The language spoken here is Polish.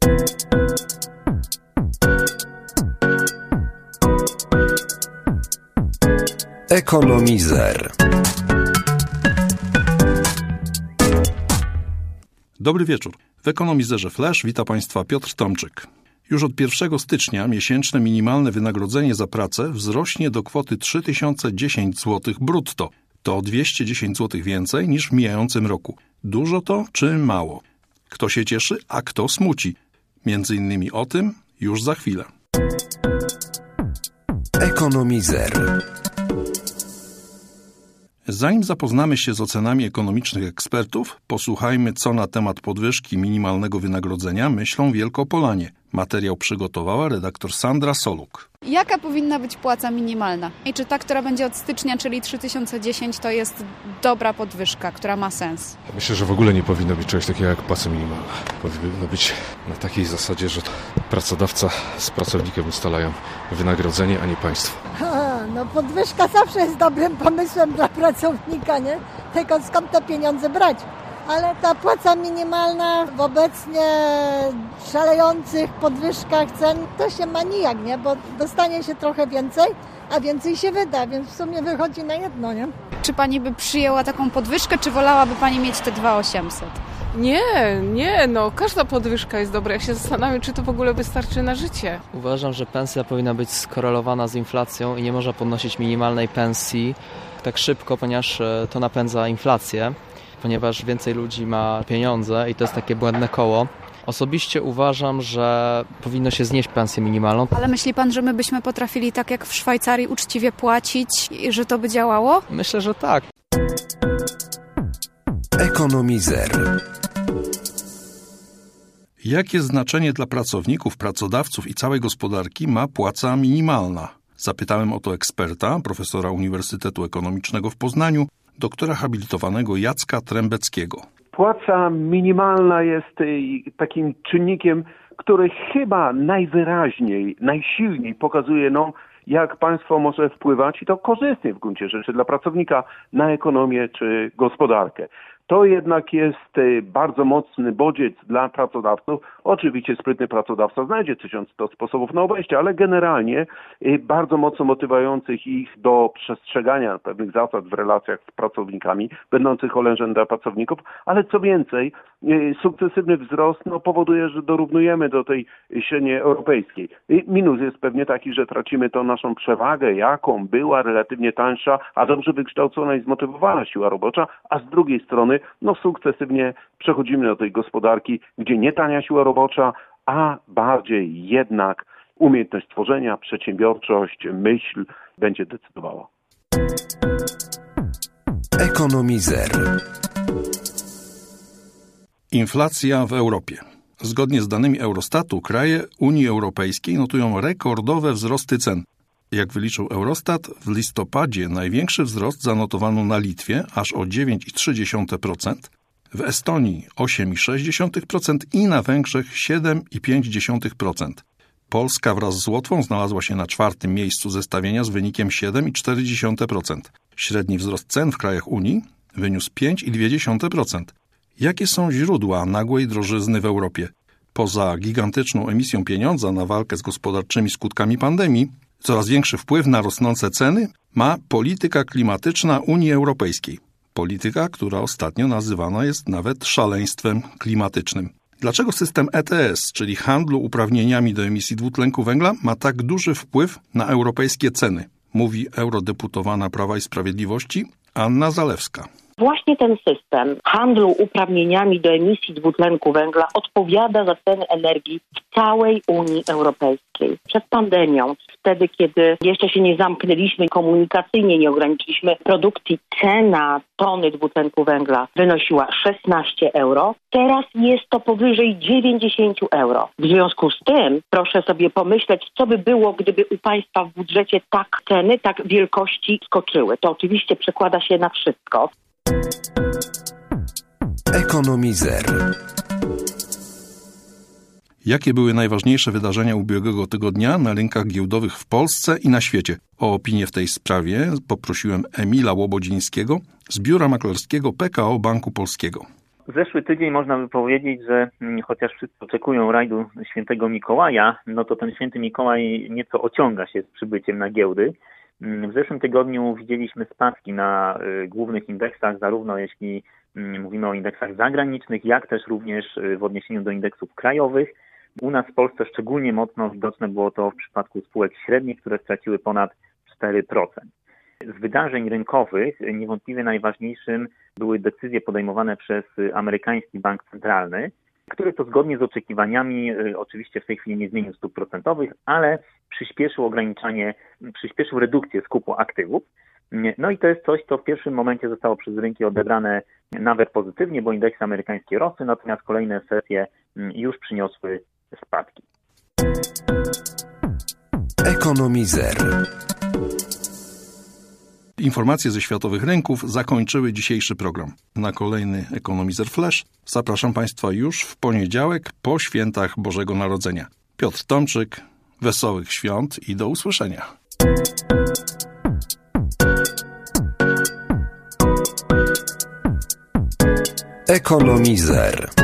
Ekonomizer. Dobry wieczór. W Ekonomizerze Flash wita Państwa Piotr Tomczyk. Już od 1 stycznia miesięczne minimalne wynagrodzenie za pracę wzrośnie do kwoty 3010 zł brutto. To 210 zł więcej niż w mijającym roku. Dużo to czy mało? Kto się cieszy, a kto smuci? Między innymi o tym już za chwilę. Ekonomizer. Zanim zapoznamy się z ocenami ekonomicznych ekspertów, posłuchajmy, co na temat podwyżki minimalnego wynagrodzenia myślą Wielkopolanie. Materiał przygotowała redaktor Sandra Soluk. Jaka powinna być płaca minimalna? I czy ta, która będzie od stycznia, czyli 3010, to jest dobra podwyżka, która ma sens? Myślę, że w ogóle nie powinno być czegoś takiego jak płaca minimalna. Powinno być na takiej zasadzie, że pracodawca z pracownikiem ustalają wynagrodzenie, a nie państwo. No podwyżka zawsze jest dobrym pomysłem dla pracownika, nie? Tylko skąd te pieniądze brać? Ale ta płaca minimalna w obecnie szalejących podwyżkach cen to się ma nijak, nie? Bo dostanie się trochę więcej, a więcej się wyda, więc w sumie wychodzi na jedno, nie? Czy Pani by przyjęła taką podwyżkę, czy wolałaby Pani mieć te 2800? Nie, każda podwyżka jest dobra. Ja się zastanawiam, czy to w ogóle wystarczy na życie. Uważam, że pensja powinna być skorelowana z inflacją i nie można podnosić minimalnej pensji tak szybko, ponieważ to napędza inflację, ponieważ więcej ludzi ma pieniądze i to jest takie błędne koło. Osobiście uważam, że powinno się znieść pensję minimalną. Ale myśli Pan, że my byśmy potrafili tak jak w Szwajcarii uczciwie płacić i że to by działało? Myślę, że tak. Ekonomizer. Jakie znaczenie dla pracowników, pracodawców i całej gospodarki ma płaca minimalna? Zapytałem o to eksperta, profesora Uniwersytetu Ekonomicznego w Poznaniu, doktora habilitowanego Jacka Trębeckiego. Płaca minimalna jest takim czynnikiem, który chyba najwyraźniej, najsilniej pokazuje jak państwo może wpływać i to korzystnie w gruncie rzeczy dla pracownika na ekonomię czy gospodarkę. To jednak jest bardzo mocny bodziec dla pracodawców. Oczywiście sprytny pracodawca znajdzie 1100 sposobów na obejście, ale generalnie bardzo mocno motywujących ich do przestrzegania pewnych zasad w relacjach z pracownikami, będących orężem dla pracowników, ale co więcej, sukcesywny wzrost powoduje, że dorównujemy do tej średniej europejskiej. Minus jest pewnie taki, że tracimy tą naszą przewagę, jaką była relatywnie tańsza, a dobrze wykształcona i zmotywowana siła robocza, a z drugiej strony sukcesywnie przechodzimy do tej gospodarki, gdzie nie tania siła robocza, a bardziej jednak umiejętność tworzenia, przedsiębiorczość, myśl będzie decydowała. Ekonomizer. Inflacja w Europie. Zgodnie z danymi Eurostatu kraje Unii Europejskiej notują rekordowe wzrosty cen. Jak wyliczył Eurostat, w listopadzie największy wzrost zanotowano na Litwie, aż o 9,3%, w Estonii 8,6% i na Węgrzech 7,5%. Polska wraz z Łotwą znalazła się na 4. miejscu zestawienia z wynikiem 7,4%. Średni wzrost cen w krajach Unii wyniósł 5,2%. Jakie są źródła nagłej drożyzny w Europie? Poza gigantyczną emisją pieniądza na walkę z gospodarczymi skutkami pandemii, coraz większy wpływ na rosnące ceny ma polityka klimatyczna Unii Europejskiej. Polityka, która ostatnio nazywana jest nawet szaleństwem klimatycznym. Dlaczego system ETS, czyli handlu uprawnieniami do emisji dwutlenku węgla, ma tak duży wpływ na europejskie ceny? Mówi eurodeputowana Prawa i Sprawiedliwości Anna Zalewska. Właśnie ten system handlu uprawnieniami do emisji dwutlenku węgla odpowiada za ceny energii w całej Unii Europejskiej. Przed pandemią, wtedy kiedy jeszcze się nie zamknęliśmy komunikacyjnie, nie ograniczyliśmy produkcji, cena tony dwutlenku węgla wynosiła 16 euro. Teraz jest to powyżej 90 euro. W związku z tym proszę sobie pomyśleć, co by było, gdyby u państwa w budżecie tak ceny, tak wielkości skoczyły. To oczywiście przekłada się na wszystko. Ekonomizer. Jakie były najważniejsze wydarzenia ubiegłego tygodnia na rynkach giełdowych w Polsce i na świecie? O opinię w tej sprawie poprosiłem Emila Łobodzińskiego z biura maklerskiego PKO Banku Polskiego. Zeszły tydzień można by powiedzieć, że chociaż wszyscy oczekują rajdu świętego Mikołaja, no to ten święty Mikołaj nieco ociąga się z przybyciem na giełdy. W zeszłym tygodniu widzieliśmy spadki na głównych indeksach, zarówno jeśli mówimy o indeksach zagranicznych, jak też również w odniesieniu do indeksów krajowych. U nas w Polsce szczególnie mocno widoczne było to w przypadku spółek średnich, które straciły ponad 4%. Z wydarzeń rynkowych niewątpliwie najważniejszym były decyzje podejmowane przez amerykański bank centralny, który to zgodnie z oczekiwaniami oczywiście w tej chwili nie zmienił stóp procentowych, ale przyspieszył redukcję skupu aktywów. No i to jest coś, co w pierwszym momencie zostało przez rynki odebrane nawet pozytywnie, bo indeksy amerykańskie rosły, natomiast kolejne sesje już przyniosły spadki. Ekonomizer. Informacje ze światowych rynków zakończyły dzisiejszy program. Na kolejny Ekonomizer Flash zapraszam Państwa już w poniedziałek po świętach Bożego Narodzenia. Piotr Tomczyk, wesołych świąt i do usłyszenia. Ekonomizer.